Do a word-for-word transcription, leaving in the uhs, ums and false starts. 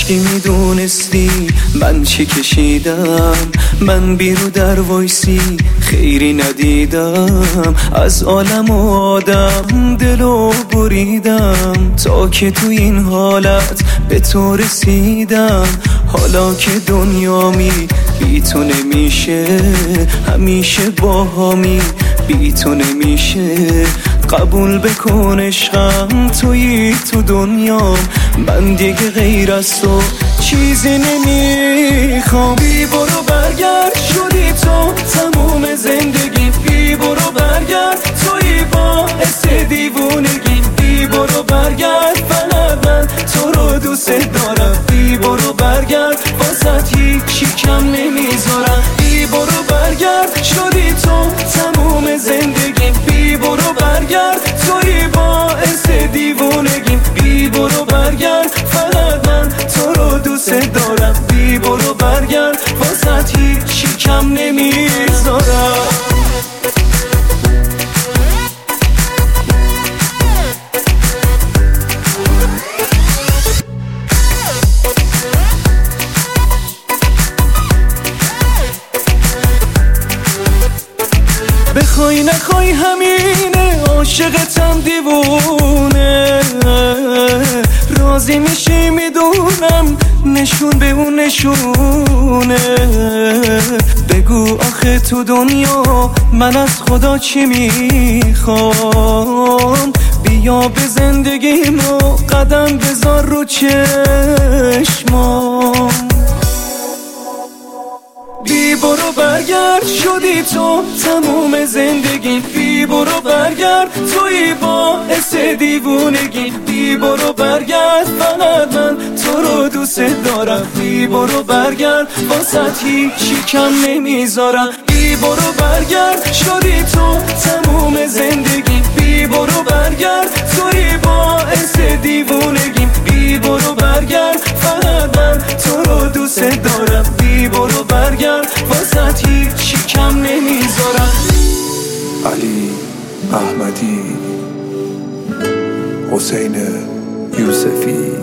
کاشکی میدونستی من چی کشیدم، من بیرو در وایسی خیری ندیدم، از عالم و آدم دلو بریدم تا که تو این حالت به تو رسیدم. حالا که دنیامی بی تو نمیشه، همیشه باهامی بی تو نمیشه، قبول بکن عشقم تویی تو دنیام، من دیگه غیر از تو چیزی نمیخوام. بی برو برگرد شدی تو تموم زندگی، بی برو برگرد تویی باعث دیوونگی، بی برو برگرد فقط من تو رو دوست دارم، بی برو برگرد واسه هیچی کم نمیذارم. بی برو برگرد شدی تو تموم زندگی، بی برو برگرد تویی باعث دیوونگی، بی برو برگرد فقط من تو رو دوست دارم، بی برو برگرد واسه هیچی کم نمیذارم. بخوای نخوای همینه، عاشقتم دیوونه، راضی میشی میدونم نشون به اون نشونه. بگو آخه تو دنیا من از خدا چی میخوام، بیا به زندگیمو قدم بذار رو چشمام. بی برو برگرد شدی تو تموم زندگی، بی برو برگرد تویی باعث دیوونگی، بی برو برگرد فقط من تو رو دوست دارم، بی برو برگرد واسه هیچی کم نمیذارم. بی برو برگرد شدی تو تموم زندگی، بی برو برگرد تویی باعث دیوونگی، بی برو برگرد فقط من تو رو دوست دارم، بی برو برگرد واسه هیچی کم نمیذارم. علی احمدی، حسین یوسفی.